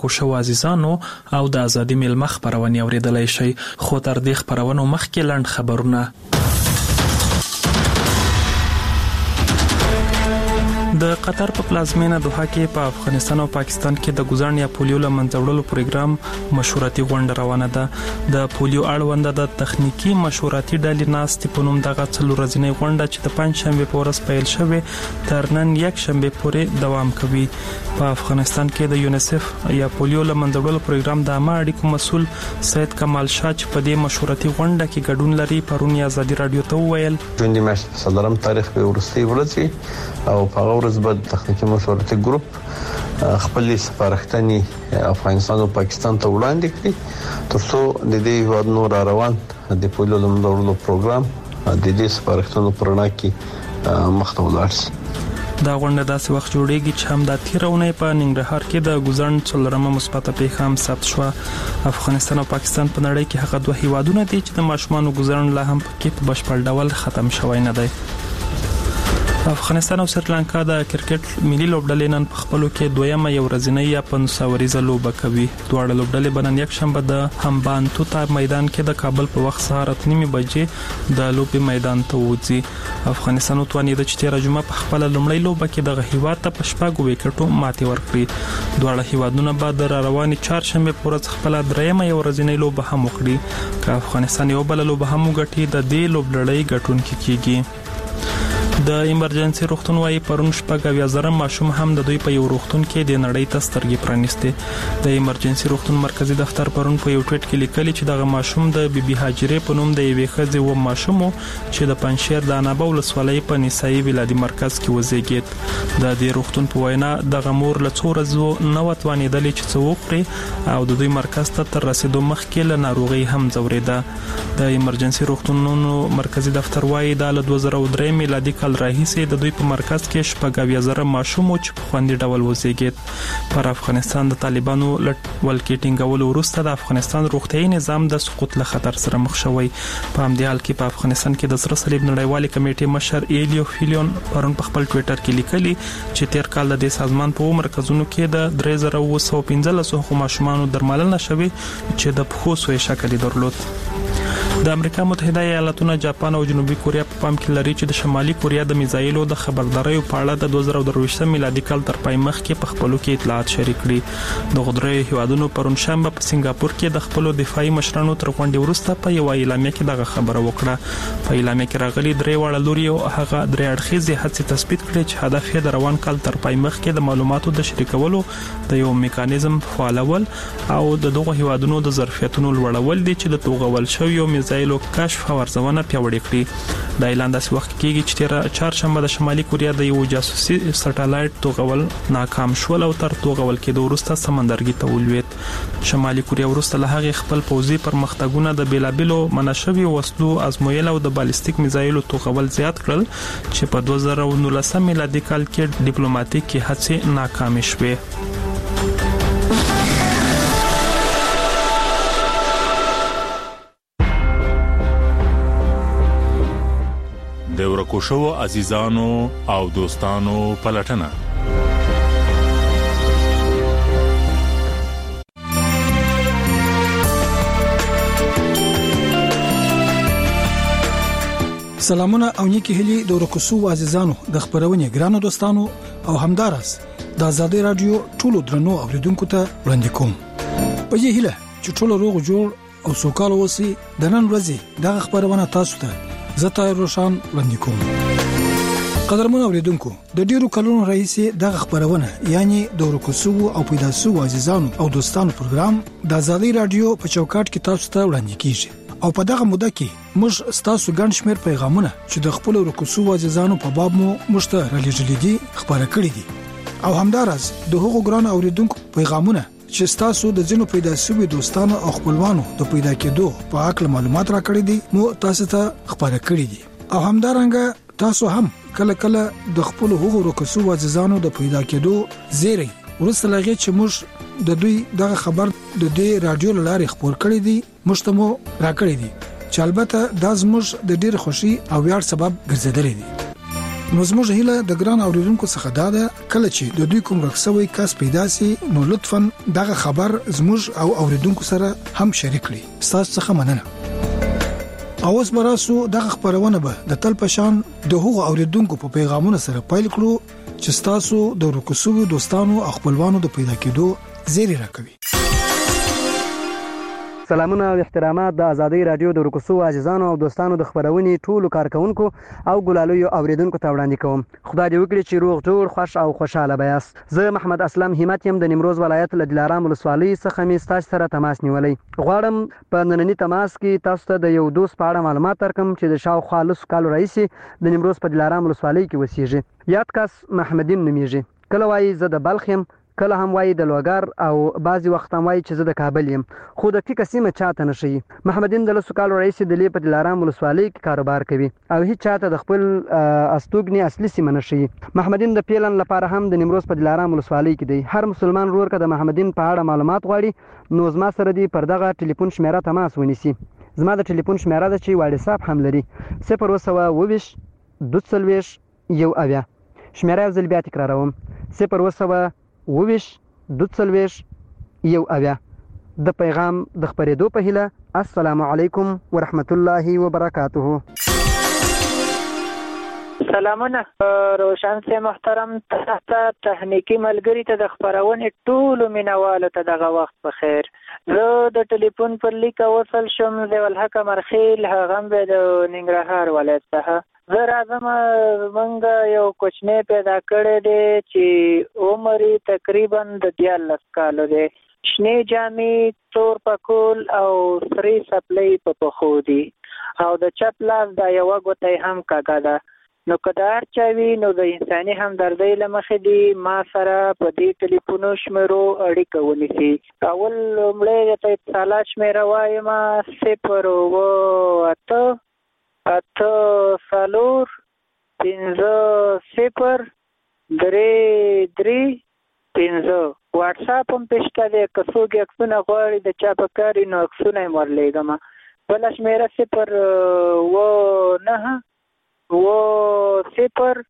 کوشو عزیزانو او د ازادي میلمه خبرونه اوریدلای شي، خو تر دې خبرونو مخکې لاند خبرونه. د قطر په پلازمینه دوحه کې په افغانستان او پاکستان کې د ګزارن یا پولیو لمنځوړلو پروګرام مشورتي غونډه روانه ده. د پولیو اړوند د تخنیکی مشورتي ډلې ناستې په نوم دغه څلور ورځې غونډه چې د پنځشنبه په ورځ پیل شوه تر نن یک شنبه پورې دوام کوي. په افغانستان کې د یونیسف یا پولیو لمنځوړلو پروګرام د عامه اړیکو مسول سید کمال شاه چې په دې مشورتي غونډه کې ګډون لري پرون ازادي رادیو ته وویل ژوندۍ میاشت صدرم تاریخ به ورستي ورځي او په ورځ بعد تخنیکی مشورتي ګروپ خپل سپارښتنې افغانستان او پاکستان ته وړاندې کړي ترڅو د دې هیواد نور روان د پولیو لمنځوړلو پروګرام د دې سپارښتنو پر وړاندې کې مخته ولاړ شي. دا غونډه داسې وخت جوړیږي چې هم د تیرونه په ننګرهار کې د ګزارن څلورمه مثبته پیښه هم ثبت شوه. افغانستان او پاکستان په نړۍ کې هغه دوه هیوادونه دي چې د ماشومانو ګزارن لا هم په کې په بشپړ ډول ختم شوی نه دی. افغانستان او سریلانکا د کرکټ ملي لوبډلې نن په خپلو کې دویمه یو ورځنۍ یا 500 ورځې لوبه کوي. دواړه لوبډلې بنن یک شنبه د همبانتوتا میدان کې د کابل په وخت سهار 8:30 بجې د لوبي میدان ته وځي. افغانستان توانید چې تیر جمعه په خپل لومړی لوبه کې د هیواد ته په شپږو وکټو ماتې ورکړي. دواړه هیوادونه بعد د رواني چهارشنبه په ورځ خپل دریمه یو ورځنۍ لوبه هم وکړي. که افغانستان یو بل لوبه هم وګټي د دې لوبډلې ګټونکي کیږي. د ایمرجنسي روغتون وايي پرون شپږ زره ماشوم هم د دوی په یو روغتون کې د نړۍ ته سترګې پرانیستي. د ایمرجنسي روغتون مرکزی دفتر پرون په یو ټویټ کې لیکلي چې دغه ماشوم د بیبي هاجرې په نوم د یوې ښځې و ماشوم چې د پنځشیر د انابه ولسوالۍ په نسایي ولادي مرکز کې وزیږید. د دې روغتون په وینا دغه مور له څو ورځو نه وتوانېدلې چې څه وکړي او د دوی مرکز ته تر رسیدو مخکې له ناروغي هم ځورېده. د ایمرجنسي روغتونونو مرکزی دفتر وايي د 2003 میلادي کال راهیسې د دوی په مرکز کې شپږ زره ماشوم چې په خوندي ډول وزیږید. پر افغانستان د طالبانو ولکې ټینګولو وروسته د افغانستان روغتیايي نظام د سقوط له خطر سره مخ شوی. په همدې حال کې په افغانستان کې د سره صلیب نړیوالې کمیټې مشر ایلیو فیلیون پرون په خپل ټویټر کې لیکلي چې تیر کال د سازمان په مرکزونو کې د 3915 ماشومانو درملنه شوې چې د پخو سوې شکل درلود. د امریکا متحده ایالاتونو، جاپان او جنوبي کوریا په پام کې لري چې د شمالي کوریا د میزایلو د خبرداري په اړه د 2023 میلادي کال تر پای مخکې په خپلو کې اطلاعات شریک کړي. د غدري هیوادونو پرون شنبه په سنگاپور کې د خپلو دفاعي مشرانو تر غونډې وروسته په یو اعلامیه کې دغه خبره وکړه. په اعلامیه کې راغلي درې واړه لوري او هغه درې اړخیزې هڅې تثبیت کړې چې هدف یې د روان کال تر پای مخکې د معلوماتو د شریکولو د یو میکانیزم فعالول او د دغه هیوادونو د ظرفیتونو لوړول دي چې د توغول شوی میزایلو کشف او ارزونه پیاوړې کړي. د اعلان داسې وخت کېږي چې تیر چهارشنبه د شمالي کوریا د یو جاسوسي سټلایټ توغول ناکام شول او تر توغول کېدو وروسته سمندرګي ته ولوېد. شمالي کوریا وروسته له هغه خپل پوځي پرمختګونه د بیلابلو منشوي وسلو ازمویل او د بالستیک میزایلو توغول زیات کړل چې په 2019 میلادي کال کې ډیپلوماټیک هڅې ناکامې شوې. د ورکوشو عزیزانو او دوستانو پلټنه. سلامونه او نیکی هلی د ورکوشو عزیزانو د خبرونه ګرانو دوستانو او همدارس د آزادي رادیو ټولو درنو اوریدونکو ته وړاندې کوم. په دې هیله چې ټولو روغ جوړ او سوکاله اوسئ. د نن ورځې د خبرونه تاسو ته زتا روشان وړاندې کوم. قدرمن اوریدونکو، د ډیرو کلونو راهیسې د خبرونه یعنی د ورکوسو او پیداسو عزیزانو او دوستانو پروګرام د آزادي رادیو په چوکاټ کې تاسو ته وړاندې کیږي او په دغه موده کې موږ تاسو ګڼ شمېر پیغامونه چې د خپل ورکوسو عزیزانو په باب مو مشته رالېږلي دي خبره کړې دي او همدارس د هغو ګران اوریدونکو پیغامونه چې تاسو د ځینو پیداسوي دوستانو او خپلوانو د پیدا کېدو په اړه معلومات راکړي دي مو تاسو ته خبره کړې دي او همدارنګه تاسو هم کله کله د خپل هغو ورکوسو عزیزانو د پیدا کېدو زیری ورسره لغې چې موږ د دوی دغه خبر د دې رادیو لارې خبر کړی دي مشتمو راکړی دي چې البته د زموږ د ډیر خوشي او ویاړ سبب ګرځیدلی دي. نو زموږ هیله د ګران اوریدونکو څخه دا ده کله چې د دوی کوم رخصوي کس پیدا سي نو لطفاً دغه خبر زموږ او اوریدونکو سره هم شریک کړئ. تاسو څخه مننه. اوس براسو دغه خبرونه به د تل پشان د هغو اوریدونکو په پیغامونو سره پایل کړو چې تاسو د رکوسو دوستانو او خپلوانو د پیدا کېدو زیری راکوي. سلامونه او احترامات د ازادي رادیو د رکوسو عزیزانو او دوستانو د خبرونې ټولو کارکونکو او ګلالویو اوریدونکو ته وړاندې کوم. خدای دې وکړي چې روغ جوړ خوش او خوشاله بیاست. زه محمد اسلم همت يم د نیمروز ولایت له دلارام ولسوالۍ څخه می تاسو سره تماس نیولې. غواړم په نننی تماس کې تاسو ته د یو دوست په اړه معلومات درکم چې د شاوخوا لس کالو راهیسې د نیمروز په دلارام ولسوالۍ کې اوسېږي. یاد کس محمدین نومیږي. کله وایي زه د بلخ یم، کله هم وایي د لوګر او بعضی وخت هم وایي چې زه د کابل یم، خو د ټیکه سیمه چاته نه شي. محمدین د لسو کالو راهیسې د لې په دلارام ولسوالۍ کې کاروبار کوي او هیڅ چاته د خپل استوګنې اصلي سیمه نه شي. محمدین د پیلن لپاره هم د نیمروز په دلارام ولسوالۍ کې دی. هر مسلمان ورور که د محمدین په اړه معلومات غواړي نو زما سره دی پر دغه ټلیفون شمیره تماس ونیسي. زما د ټلیفون شمیره ده چې واتساپ هم لري 020 22 1 شمیره یو ځل بیا تکراروم 020 22 1 د پیغام د خبرېدو په هیله. السلام علیکم ورحمت الله وبرکاته. سلامونه روشن سے محترم ته تخنیکی ملګری ته د خبرونې ټولو مینوالو ته دغه وخت په خیر. زه د ټلیفون پر لیک وصل شم د ولحق مرخیل هغه به د ننګرهار ولایت څخه. زه راځم موږ یو کوچنی پیدا کړی دی چې عمر تقریبا د 14 کالو دی. شنې جامې، تور پکول او سری سپلۍ په پښو دي او د چپ لاس دا یوه ګوته هم کږه ده. نو که د هر چا وي نو د انساني همدردۍ له مخې دي ما سره په دې ټلیفونو شمیرو اړیکه ونیسي. اول لومړی درته اتصالات شمیره وایم 0 8 4 5 0 3 5. واتساپ هم پېشته دی، که څوک عکسونه غواړي د چا په کار وي نو عکسونه یې ورلیږم. بله شمیره 0 9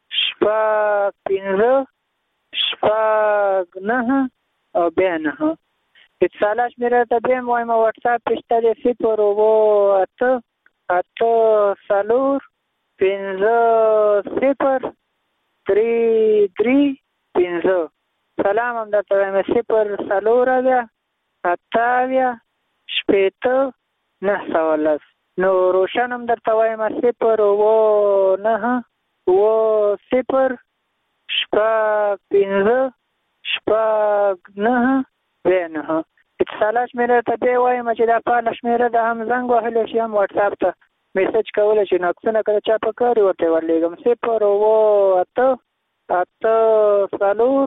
0 9 او بیا 9. اتصالات شمیره ته بیا هم وایم واتساپ پېشته دی 0 8 4 5 0 3 5. سلام هم درته وایم 0 8 8 9 نو روشن هم درته وایم 0 9 0 5 9 9. اتصالات شمیره ته بیا وایم چې دا پاله شمیره ده هم زنګ وهلی شي هم واتساپ ته میسج کولی شي نو عکسونه که د چا په کار وي ورته یې ورلیږم 0 8 4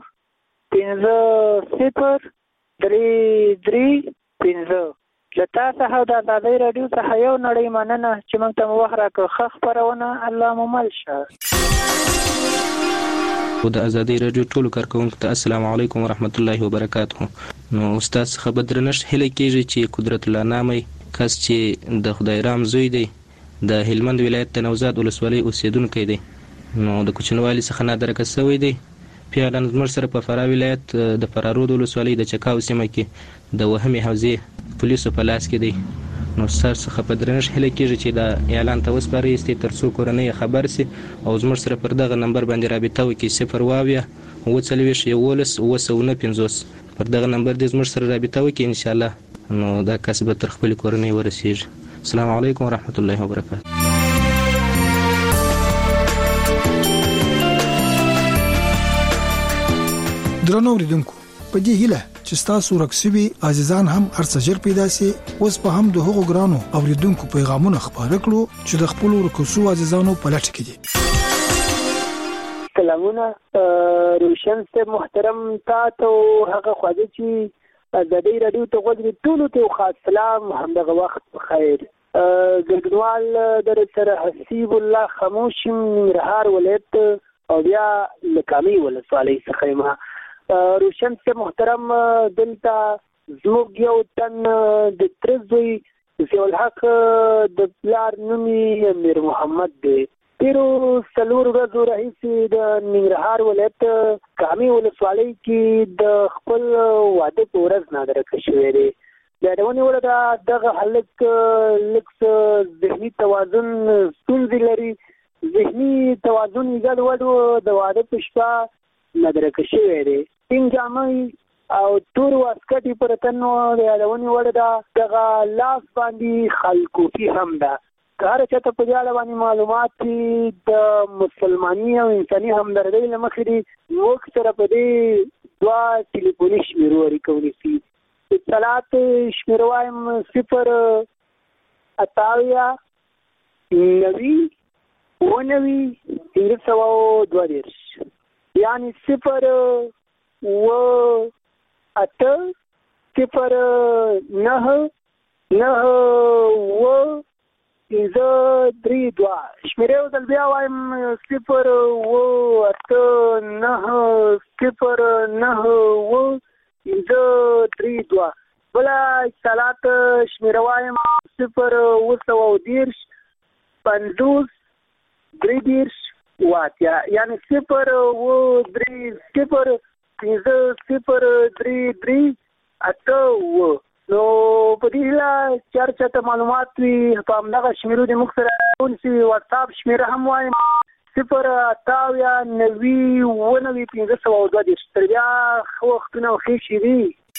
5 0 3 5. له تا څخه او د ازادۍ راډیو څخه یو نړۍ مننه چې موږ ته مو وخت راکړ. ښه خپرونه الله مو مل شه. د ازادۍ راډیو ټولو کارکوونکو ته السلام علیکم ورحمت الله وبرکاته. نو استاد څخه به درنښت هیله کېږي چې قدرت الله نامي کس چې د خدای رام زوی دی د هلمند ولایت د نوزاد ولسوالۍ اوسیدونکی دی نو د کوچنیوالي څخه نادرکه شوی دی. پیاله زموږ سره په فراه ولایت د فرارود ولسوالۍ د چکاو سیمه کې د وهمي حوزې پولیسو په لاس کې دی. نو ستاسو څخه په درنښت هیله کېږي چې دا اعلان ته وسپارئ تر څو کورنۍ خبر سي او زموږ سره پر دغه نمبر باندې رابطه وکړي 0 49 پر دغه نمبر دې زموږ سره رابطه وکړي ان شاء الله نو دا کس به تر خپل کورنۍ ورسیږي. السلام علیکم ورحمت الله وبرکاته. درنو اوریدونکو په دې هیله چې تاسو رکسوي عزیزان هم ارڅجر پیدا سي اوس په هم د هغو ګرانو اوریدونکو پیغامونه خبره کړو چې د خپل رکسو عزیزانو په لټه کې دي. سلامونه روشن سے محترم تاسو هغه خواږه چې د دې رادیو ته غوږ ټولو ته خاص سلام همدغه وخت بخیر. ګلګنوال در سره حسیب الله خاموش ننګرهار ولایت او بیا لکامي ولسوالۍ څخه ما روشن سے محترم دلته زموږ یو تن د ترزوی ضیاء الحق د پلار نومي امیر محمد دی. تیرو څلور ورځو راهیسې د ننګرهار ولایت کامې ولسوالۍ کې د خپل واده په ورځ نادرکه شوی دی. د یادونې وړ ده دغه هلک لږ ذهني توازن ستونزې لري. ذهني توازن یې ګډوډ د واده په شپه نادرکه شوی دی. سپین جامې او تور واسکټ پر تن د یادونې وړ ده دغه لاس باندې خلکوفي هم ده. که هر چاته په دې اړه باندې معلومات د مسلماني او انساني همدردۍ له مخې دي موږ سره په دې 2 ټلیفوني شمیرو اړیکه ونیسي. اطلاعات شمیره وایم 088 یعنی 0 532 شمیره او دل بیا وایم 0 بلا اتصالات شمیره وایم 0 50 3 واتیا یعنی 0 3 نو په دې لا چرچته معلومات وي په همدغه شمیرو د موږ سره ونیسي. واتساپ شمیره هم وایم 0 تر بیا ښه وختونه او ښې شېبې.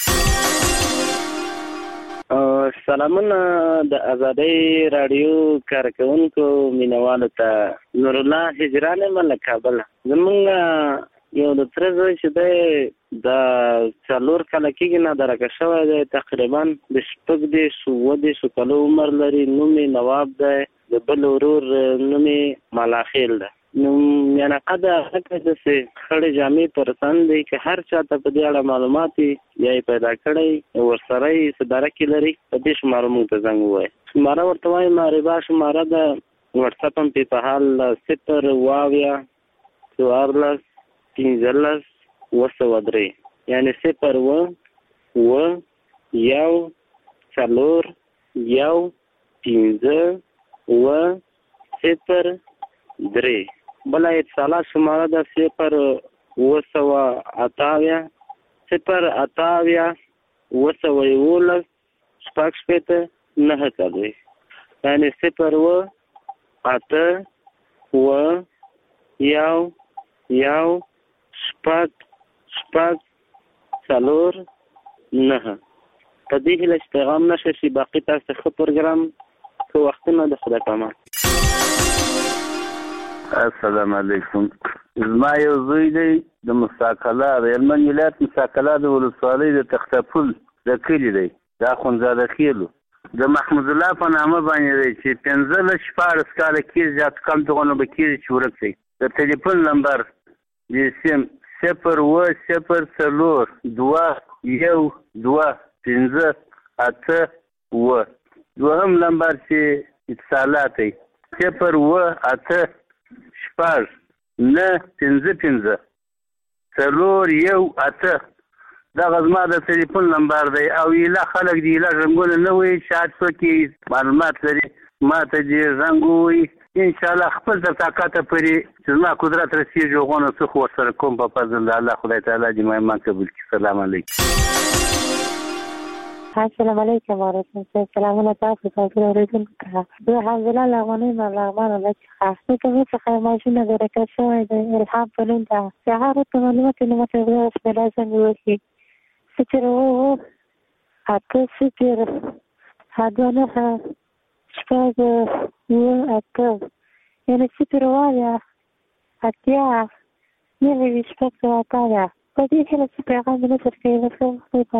سلامونه د ازادۍ راډیو کارکونکو مینوالو ته. نور الله هجران له کابل. زمونږ یو د تر زوی چې دی د 4 کاله کېږي نادرکه شوی دی. تقریبا د 7 کالو عمر لري. نوم یې نواب دی. د بل ورور نوم یې ملاخیل دی. نو میانقه د هغه داسې خړې جامې پر تن دی که هر چاته په دې اړه معلومات یا یې پیدا کړی ورسره یې څه درکې لري په دې شماره موږ ته زنګ ووایي. شماره ورته وایم ربا شماره ده. وټساپ هم پې په حال 0 15 203 یعنی 0 1 4 1 5 0 بلا اتصالات شماره ده 0 8 یعنی 0 8 4 9 په دې هیله چې پیغام نشه شي. باقي تاسو ښه پروګرام که وختونه د خدای پامان. السلام علیکم. زما یو زوی دی د مستقله د هلمند ولایت مستقله د ولسوالۍ د تختپل د کلي دی. دا اخندزاده خیلو د محمود الله په نامه باندې دی چې 15 کاله کېږي زیات کم دغه به کېږي چې ورک دی. د ټلیفون نمبر د سیم 0 4 2 1 2 5 8 دوهم نمبر چې اتصالات دی 0 8 5 9 5 4 1 8 دا غزما د ټلیفون نمبر دی. او یلا خلک دی لا رنګونه نه وي شاید څوک معلومات لري ما ته دې زنګ ووایي. ان شاء الله خپل د طاقت پرې چې زما قدرت رسیږي غوونه څه خو ورسره کوم په فضل الله خدای تعالی دې ما قبول کړي. سلام علیکم. السلام علیکم ورحمۃ الله. سلامونه تاسو ته اوریدونکو ته. زه الحمدلله لغونی ملغمانه لکه کومه څه ماشینه درکه شوې ده الهام پلون ده. هغه ته معلومات نه مته اوس په لازم وي. سترو اته ستر هدانه شپږ اته یعنی سترواله اتیا نه وی شپږ اته په دې کې څه پیغام نه څرګندوي په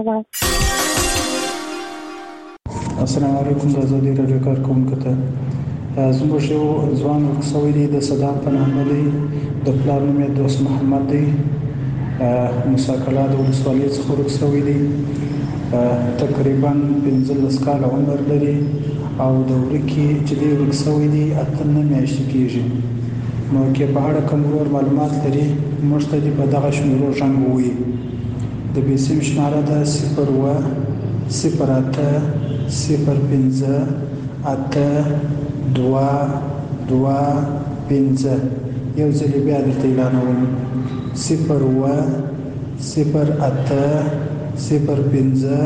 السلام علیکم. د ازادۍ راډیو کارکونکو ته زموږ یو ځوان ورکسوی دی د صدام په نامه دی. د پلار نوم یې دوست محمد دی. مساکله د ولسوالۍ څخه ورکسوی دی. تقریبا 15 کاله عمر لري او د ورکې چې دی ورکسوی دی 8 میاشتې کېږي. نو کې په اړه کوم نور معلومات لري موږ ته دې په دغه شمیرو زنګ ووایي. د بیسیم شماره ده 0 08 05 8 2 2 15. یو ځل بیا درته اعلانوم 01 08 05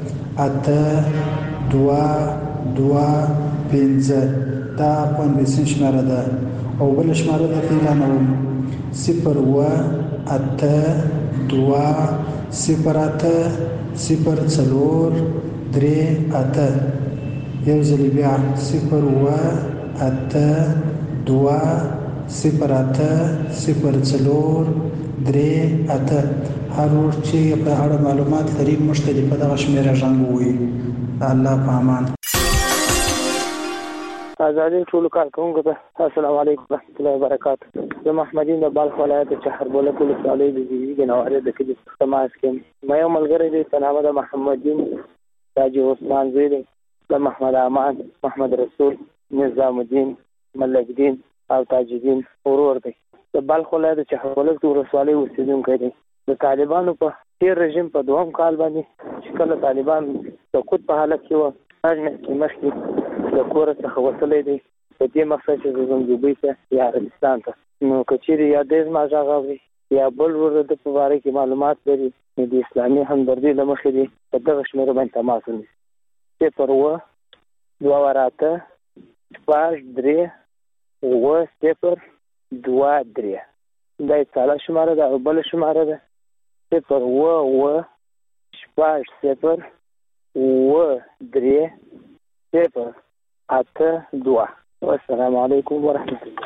8225. دا پاندیسین شماره ده او بل شماره درته اعلانوم 01 8 2 08 04 38. یو ځل بیا 01 8 2 08 04 38. هر ور چې په اړه معلومات لري مشتري په دغه شمیره ژوند وي. الله په امان. آزادی ټول کارکونکو ته السلام علیکم ورحمۃ اللہ وبرکاتہ. زه محمدین د بلخ ولایت چهربولک ولسوالۍ د زیږیدې نوارې د کلي تماس کې مې یو ملګری دی په نامه د محمدین تاج عثمان زوی دی د محمد امان محمد رسول نظام الدین ملک دین او تاج الدین ورور دی. د بلخ ولایت چهربولک ولسوالۍ اوسیدونکی دی. د طالبانو په تیر رژیم په دوهم کال باندې چې کله طالبان سقوط په حالت کې وو کې مخکې د کور څخه وتلی دی په دې مقصد چې زه ځم دوبۍ ته یا عربستان ته. نو که چیرې یا ډېر زما غږ اوري یا بل ورور د په باره کې معلومات لري نو د اسلامي همدردي له مخې دی په دغه شمېره باندې تماس ونیسي 01 28 3 23 دا یې تاله شماره ده او بله شماره ده 01 28 3 082. والسلام علیکم ورحمۃ اللہ.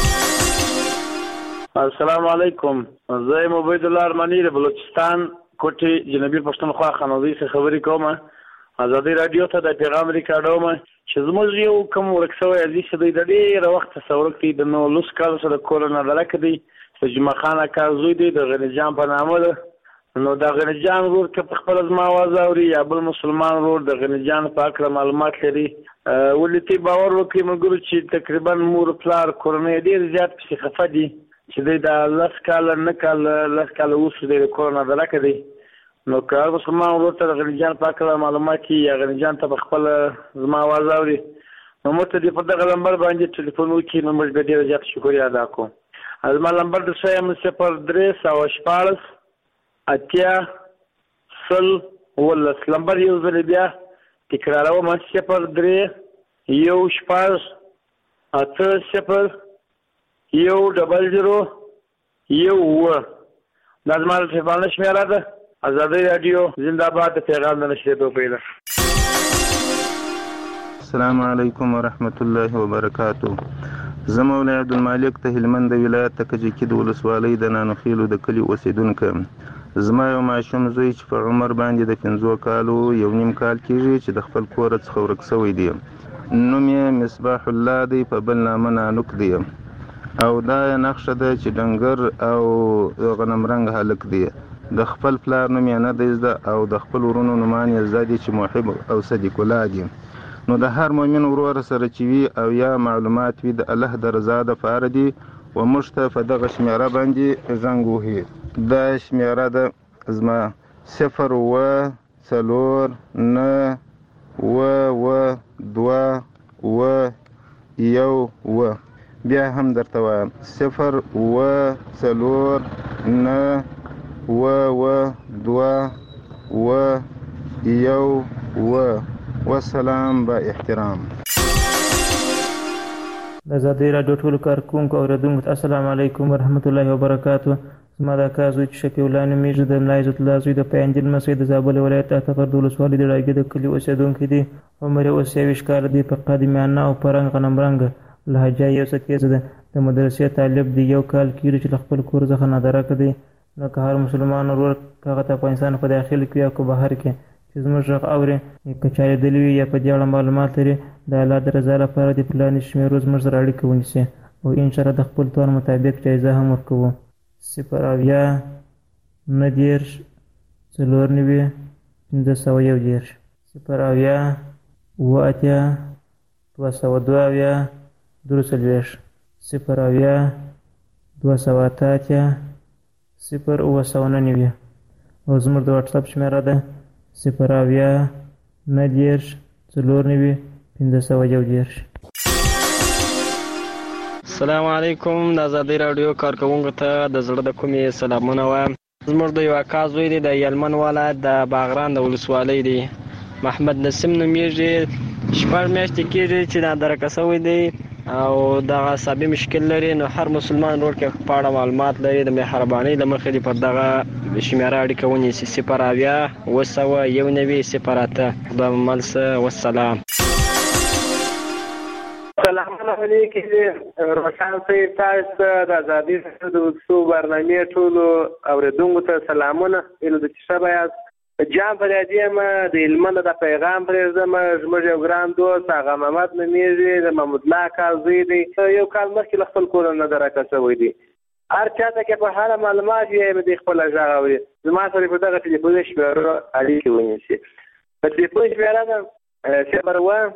السلام علیکم. زه عبید الله ارمانی د بلوچستان کوټې جنوبي پښتونخوا خانوزي څخه خبرې کوم. آزادي رادیو ته د پیغام ریکارډوم چې زموږ یو کوم ورک شوی عزیز دی د ډېر وخت څورک دی د نو لوس کال سره کورونا دلک دی د جمعه خان اکا زوی دی د غنی جان په نامه ده. نو د غنی جان ورور که په خپل زما आवाज اوري یا بل مسلمان ورور د غنی جان په اړه معلومات لري ولې باور وکړي موږ چې تقریبا مور پلار کورونا ډیر زیات په خفه دي چې د لاس کال نه کال لاس کال اوس د کورونا دلک دی. نو که مسلمان ورور ته د غنی جان په اړه معلومات یا غنی جان ته په خپل زما आवाज اوري نو موږ ته په دغه نمبر باندې ټلیفون وکړي نو موږ به ډیر زیات شکریا ادا کوو. زما نمبر د 0314 اتیا سل ولس نمبر یو ځل بیا تکراروم 03 یو شپږ 80 یو 00 یو دا زما تلیفون شمیره ده. آزادی رادیو زنده باد. پیغام د نشریدو پیدا. السلام علیکم ورحمت الله وبرکاتہ. زه مولوی عبدالمالک ته هلمند ولایت ته کجکی د ولسوالۍ د نانوخیلو د کلي اوسیدونکی. زما یو ماشوم زوی چې په عمر باندې د 15 کالو یو نیم کال کېږي چې د خپل کور څخه ورک شوی دی. نوم یې مصباح الله دی په بل نامه نانوک دی او دا نقشه ده چې ډنګر او غنمرنګ هلک دی. د خپل پلار نوم یې نه دی زده او د خپل ورونو نومان یې زده دي چې محب او صدیق الله دي. نو د هر مؤمن ورور سره چې وي او یا معلومات وي د الله د رضا دپاره دي و موږ ته په دغه شمیره باندې زنګ وهي. دا شمیره ده زما 01 4 9 2 1 بیا هم درته وایم 01 4 9 2 والسلام با احترام. د آزادۍ راډیو ټولو کارکونکو او اوریدونکو ته السلام علیکم ورحمت الله وبرکاتو. زما د اکا زوی چې شفیع الله نومیږي د ملا عزت الله زوی د پیانجل مسجد د زابل ولایت اټغر د ولسوالۍ د راګي د کلي اوسیدونکی دی. عمر یې اوس 23 کاله دی. په قادمیانه او په رنګ غنمرنګ لهجه یې اوس تیزه ده. د مدرسې طالب دی. یو کال کېږي چې له خپل کور څخه نادرکه دی. نو که هر مسلمان ورور هغه ته افغانستان په داخل کې یا کو بهر کې چې زموږ غږ اوري که چا لیدلی وي یا په دې اړه معلومات لري د الله د رضا لپاره د پلاني شمیرو زموږ سره اړیکه ونیسي او انشاءالله د خپل توان مطابق جایزه هم ورکوو. 0 90 4 501 0 او زموږ د واتساپ شمیره ده 0 90 4 501. السلام علیکم. د ازادي رادیو کارکونکو ته د زړه د کومې سلامونه وایم. زموږ د یو اکا زوی دی د یلمن ولایت د باغران د ولسوالۍ دی، محمد نسیم نومیږي. 6 میاشتې کېږي چې نادرکه شوی دی او دغه عصبي مشکل لري. نو هر مسلمان ورور کې په اړه معلومات لري د مهربانۍ له مخې دې پر دغه شمیره اړیکه ونیسي 080 219 08. خدای مو مل شه. والسلام. سلام علیکم. روشن صاحب تاسو د ازادي د وسو برنامه ټولو اوریدونکو ته سلامونه. اله د شبا جام فریادی ما د علمانه د پیغام پرېزم. زموږ یو ګران دوست هغه محمد نمیږي د محمود الله کاظمی دی. یو کال مخکې خپل کور نه درکه شوی دی. هر چاته کې په حاله معلومات یې د خپل ځاوي. زما سره په دغه ټلیفون شمیره اړیکه ونیسي. په ټلیفون شمیره ده 0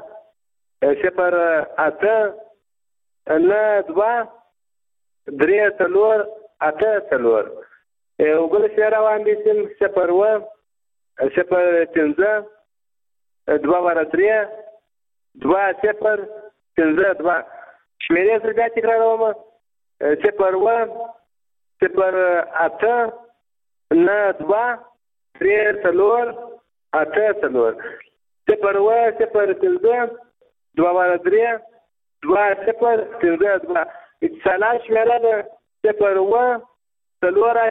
0 نه 2 3 4 8 4. وګورئ شمیره باندې 0 0 15 2 3 2 0 15 2. شمیرې سره بیا تکراروم. 0 0 8 9 2 3 4 8 4. 0 0 15 2 3 2 0 15 2. اتصالات شمیره ده 0 4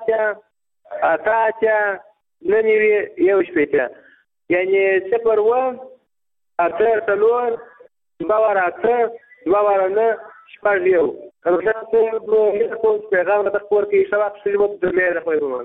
8 ننوي یو شپېته، یعنی 0 8 4 2 2 9 شپږ یو. روشن صاحب کوم پیغام د خبر کې شواب شوی د لري خو.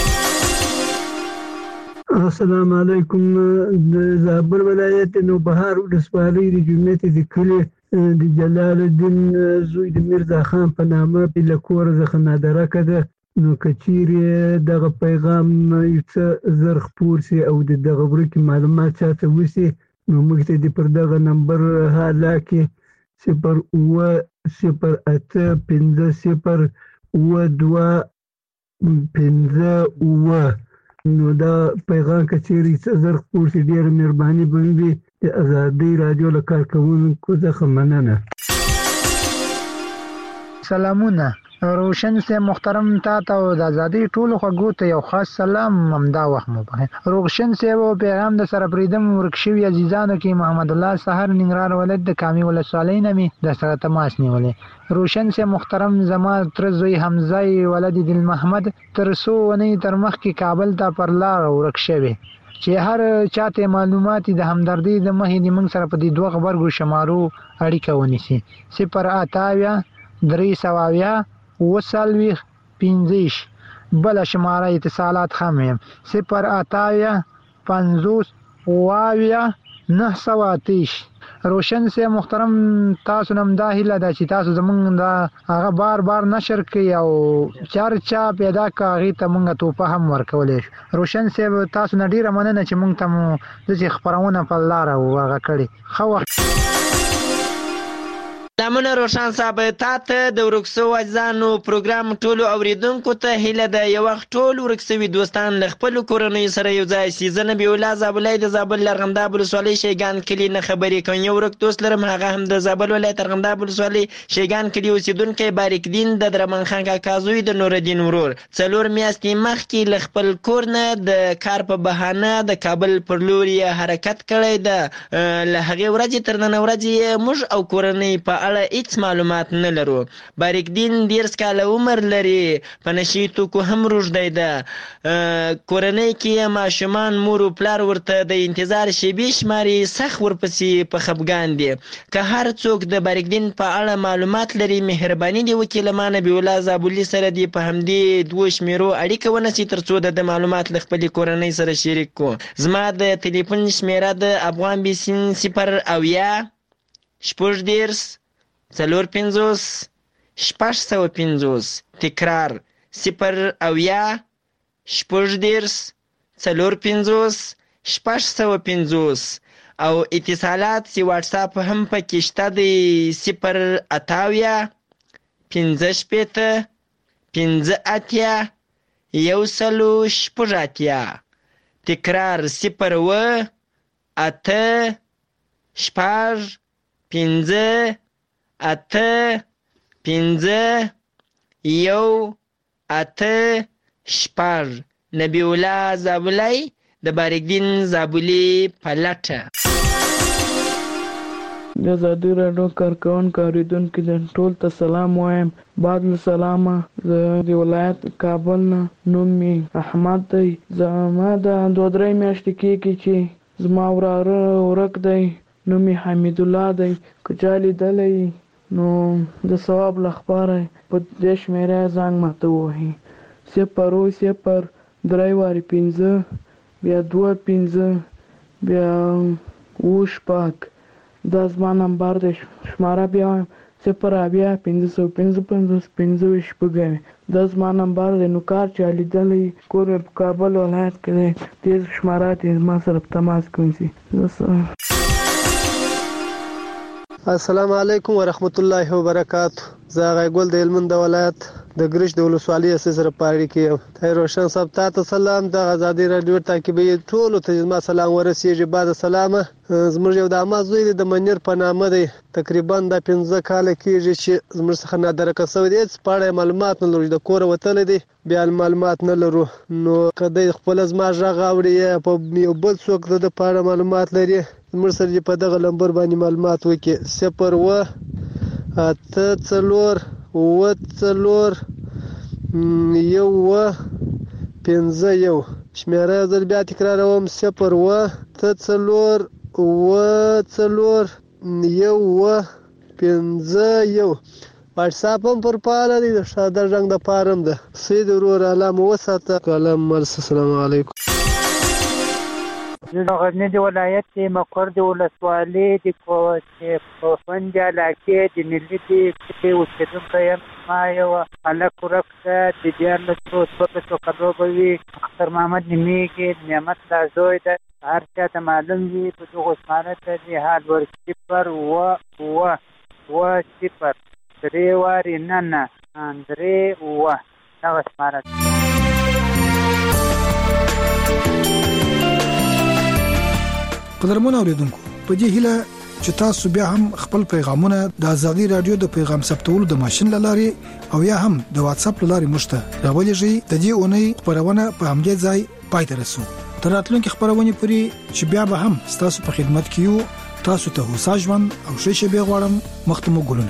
السلام علیکم. د زابل ولایت نوبهار ولسوالۍ د جمعیت د کلي د جلال الدین زوی د میرزا خان په نامه په کور څخه نادرکه ده. نو کچیرې دغه پیغام څه زر خپور سي او دغه ورکې معلومات چاته وسي، نو موږ ته د پر دغه نمبر حالا کې 0 0 8 15 0 2 15 نو دا پیغام کچیرې څه زر خپور سي. ډېره مهرباني به وي. د ازادي رادیو له کارکوونکو څخه مننه. سلامونه. روشن سے محترم تا ته د ازادي ټولو خواږو ته یو خاص سلام ممدا وخت مو په روشن سے و پیغام د سره پریدم ورکشوی عزیزانو کې محمد الله سحر ننګرهار ولایت د کامی ولسوالۍ نمی د سره تماس نیولې. روشن سے محترم زما تر زوی حمزه ولد دل محمد ترسو ونی تر مخ کې کابل ته پر لار ورکشوی چې هر چاته معلومات د همدردی د مهې د من سره په دې دوه خبرګو شمارو اړیکه ونیسي. 0 3 وسلوي 15 بل شماره اتصالات خمیم 0 50 9 روشن سے محترم تاسو نم دا هیله ده چې تاسو زمونږ دا هغه بار نشر کوي او چرچا پیدا کوي ته مونږ ته په هم ورکولې. روشن سے تاسو نه ډیره مننه چې مونږ ته د خبرونه په لار او هغه کړی. خو سلامونه روشن صاحب. ته د ورکسو اجزانو پروګرام ټولو اوریدونکو ته هیله ده یو وخت ټول ورکسوي دوستان له خپل کورنۍ سره یو ځای شي. زه نبی الله زابلای د زابل لرغنداب ولسوالۍ شیګان کلی نه خبرې کوم. یو ورک دوست لرم هغه هم د زابل ولایت لرغنداب ولسوالۍ شیګان کلی اوسیدونکی باریک دین د درمن خان کاکا زوی د نور الدین ورور 4 میاشتې مخکې له خپل کور نه د کار په بهانه د کابل پر لور حرکت کړی ده. له هغې ورځې تر نن ورځې موږ او کورنۍ په اړه هیڅ معلومات نه لرو. باریک دین 10 کاله عمر لري، په نشي توکو هم روږدی ده. کورنۍ کې ماشومان مور او پلار ورته د انتظار شیبې شماري سخت ورپسې په خفګان دي. که هر څوک د باریک دین په اړه معلومات لري مهرباني دی وکیل ما نبی الله زابلی سره دی په همدې دوه شمیرو اړیکه ونیسي ترڅو د معلومات له خپل کورنۍ سره شریک کو. زما د ټلیفون شمیره د افغان بیسین 0 اویا 14 450 650. تکرار 0 اویا 14 450 650. او اتصالات سی واتس اپ هم پکې شته دی 0 8 15 15 1 تکرار 0 8 15 8 5 1 8 6. نبی الله زابلی د بارکدین زابلی په لټه. د ازادي راډیو کارکوونکو اورېدونکو ټول ته سلام وایم. بعد له سلامه زه د ولایت کابل نه، نوم مې احمد دی. زما د 2-3 میاشتې کېږي چې زما وراره ورک دی، نوم یې حمید الله دی. که چا لیدلی نو د ثواب لپاره په دې شمېره زنګ ماته ووهي: 0 3 5 بیا 2 5 بیا 7 دا زما نمبر دی. شماره بیا وایم: 0 555 دا زما نمبر دی. نو کار چا لیدلی کور مې په کابل ولایت کې دی، دې شماره ته ما سره په تماس کې ونیسي. السلام علیکم ورحمت الله وبرکاتہ. زه غیګل د هلمند ولایت د ګرش د ولسوالۍ سره پاړی کې یم. روشن صاحب ته سلام. د ازادي راډیو تعقیبي ټولو ته زما سلام ورسیږي. بعد سلامه زموږ یو د امازوی د منیر په نامه دی، تقریبا د 15 کال کېږي چې زموږ څخه نادرکه شوی دی. په اړه معلومات نه لرو، د کور وتلی دی، بیا معلومات نه لرو. نو کله خپل زما غږ اوري په یو بل څوک د په اړه معلومات لري، زموږ سره په دغه نمبر باندې معلومات وکړي: 0 8 4 1 5 شمیره زر بیا تکراروم: 0 8 4 1 5 واتساپ هم پر پاله دی، د شاده رنګ د پارم ده. سید ورور علامه وساته. کلام مرس. السلام علیکم. د غزنی د ولایت د مقر د ولسوالۍ د کوفند علاقې د ملي د اوسېدونکی یم. ما یو هلک ورک ده، د 14 کالو به وي. اختر محمد نومېږي، نعمت الله زوی ده. هر چا ته معلوم وي په دغو شماره ته د حال ور 0 3 نه 3 دغه شماره ده. قدرمن اوریدونکو، په دې هیله چې تاسو بیا هم خپل پیغامونه د ازادي رادیو د پیغام ثبتولو د ماشين لاري او یا هم د واتس اپ لاري مشته راولېږئ. د دې اونۍ خبرونه په همدې ځای پای ته رسو. تر راتلونکي خبرونه پورې چې بیا به هم تاسو په خدمت کې یو. تاسو ته هوسا ژوند او ښه به غواړم. مختمو ګلونه.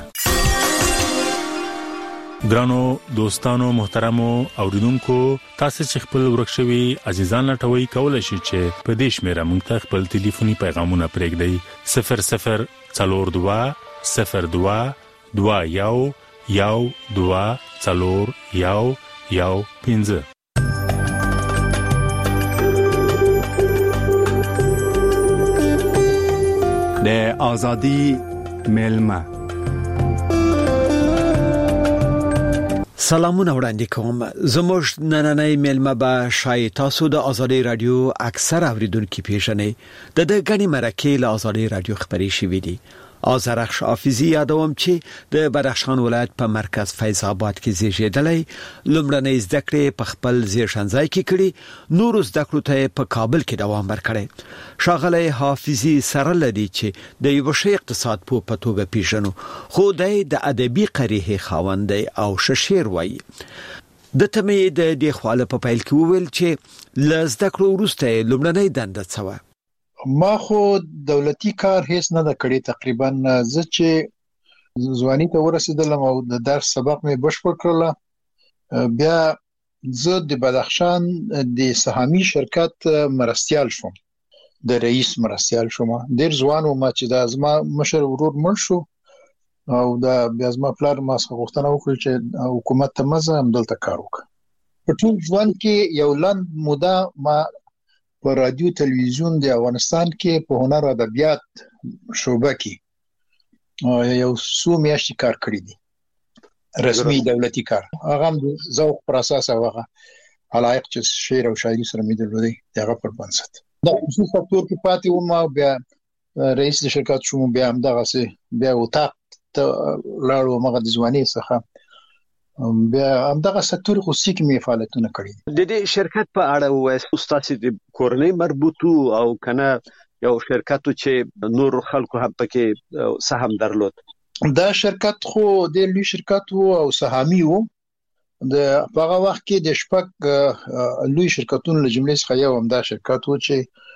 ګرانو دوستانو محترمو اوریدونکو، تاسو چې خپل ورکشوي عزیزان لټوي کولای شئ چې په دې شمیره مونږ ته خپل ټلیفوني پیغامونه پرېږدئ: 00 42 02 21 12 4 1 15. د ازادي ملما. سلامونه وړاندې کوم. زموږ نننۍ ملما به شای تاسو د ازادي رادیو اکثر اوریدونکو پیژنې. د غنی مرکه له ازادي رادیو خبري شوې دي. آذرخش حافظي یادوم چې د بدخشان ولایت په مرکز فیض آباد کې زیږیدلی. لومړنۍ زده کړې په خپل زیږنځای کې کړې، نور زده کړو ته په کابل کې دوام ورکړی. ښاغلی حافظي سره لدی چې د یو ښه اقتصاد په توګه پیژنو، خو د ادبي قریحې خاوند دی او شعر وایي. د تمې د دې خواله په پیل کې وویل چې لزده کړو وروسته لومړنۍ دنده څه و. ما خو دولتي کار هیڅ نه د کړی. تقریبا زه چې ځواني ته ورسېدلم او د درس سبق مې بشپړ کړل، بیا زه د بدخشان د سهامي شرکت مرستیال شوم، د رئیس مرستیال شوم. ډېر ځوان وم چې د ازما مشر ورور مړ شو او د بیا ازما پلار ما څخه غوښتنه وکړه چې حکومت ته مزه هم دلته کار وکړم. په ټول ژوند کې یو لنډ موده ما په رادیو تلویزیون د افغانستان کې په هنر او ادبیات شعبه کې یو څو میاشتې کار کړی دی، رسمي دولتي کار. هغه هم د ذوق پر اساس هغه علایق چې شعر او شاعري سره مې درلودي هغه پر بنسټ د خصوصي سکتور کې پاتې وم. بیا رئیس د شرکت شوم، بیا هم دغه سي بیا وتا لاړو مغه د ځواني څخه بیا هم دغه سکتور خصوصي کې مې فعالیتونه کړی. د دې شرکت په اړه وایي استاد د کورنۍ مربوطو او کنه یو شرکتو چې نور خلکو هم پکې سهم درلود. دا شرکت خو د لوی شرکت وو او سهامي وو د هغه وخت کې د شپږ لوی شرکتونو له جملې څخه یو هم دا شرکت وو چې